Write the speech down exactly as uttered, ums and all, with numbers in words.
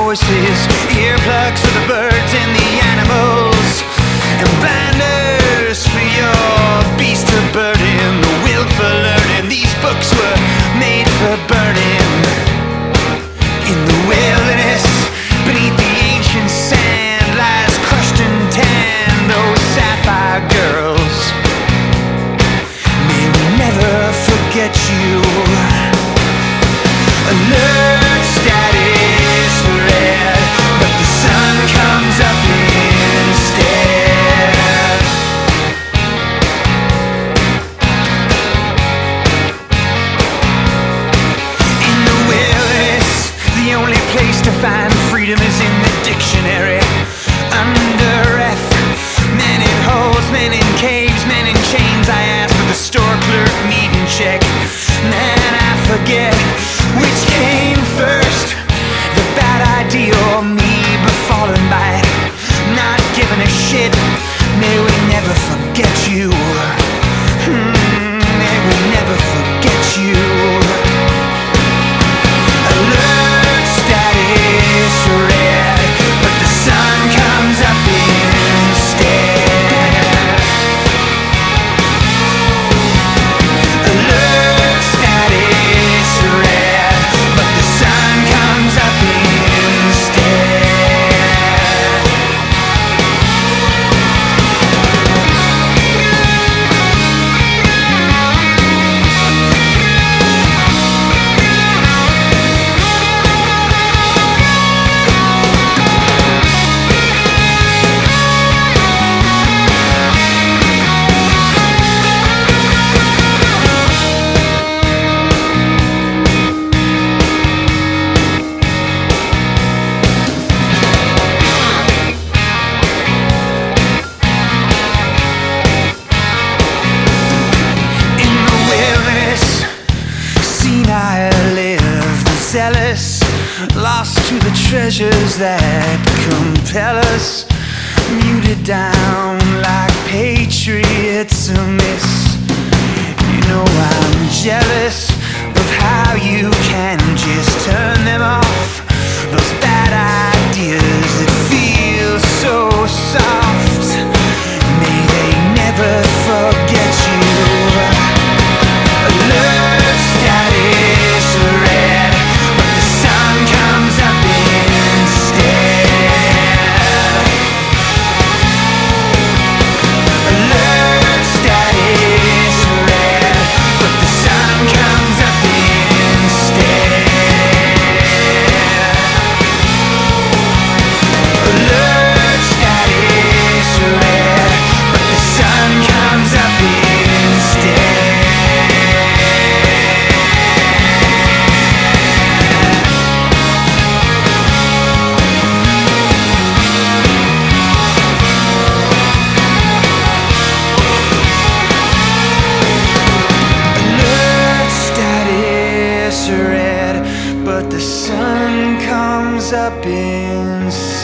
voices, earplugs for the birds and the animals, and blinders for your beast of burden. The will for learning, these books were made for burning. In the wilderness, beneath the ancient sand, lies crushed and tanned those sapphire girls. May we never forget you. Alert status red, but the sun comes up instead. In the wilderness, the only place to find freedom is in the dictionary. Under F, men in holes, men in caves, men in chains. I ask for the store clerk meeting check. Man, I forget which came first, the bad idea or me befallen by it. Not giving a shit. May we never forget you. Hmm, may we never forget you. Alert status red, but the sun comes up instead. Alert status red, but the sun comes up instead. Zealous, lost to the treasures that compel us, muted down like patriots amiss. You know I'm jealous of how you can just turn them off. Those bad ideas that feel so soft, may they never forget you. Alert status red, but the sun comes up instead. Alert status red, but the sun comes up instead. Alert status red, but the sun comes up instead. Alert status red, but the sun comes up instead.